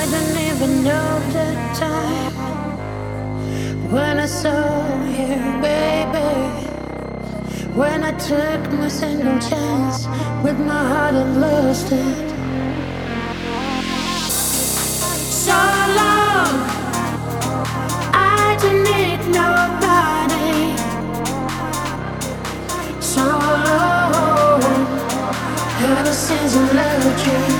didn't even know the time when I saw you, baby. When I took my single chance with my heart and lost it. So long, I don't need nobody. So long, ever since I loved you.